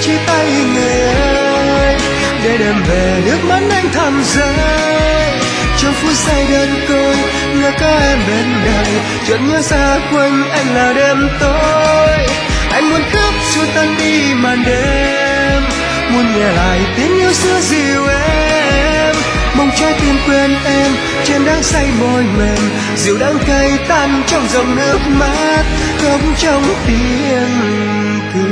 chia tay người ơi, để đêm về nước mắt anh thầm rơi. Trong phút giây đơn côi nhớ có em bên đời, chợt nhớ xa quanh anh là đêm tối. Anh muốn cướp xua tan đi màn đêm, muốn nghe lại tiếng yêu xưa dịu em, mong trái tim quên em trên đắng say môi mềm, dịu đắng cay tan trong dòng nước mắt, khóc trong tiếng cười.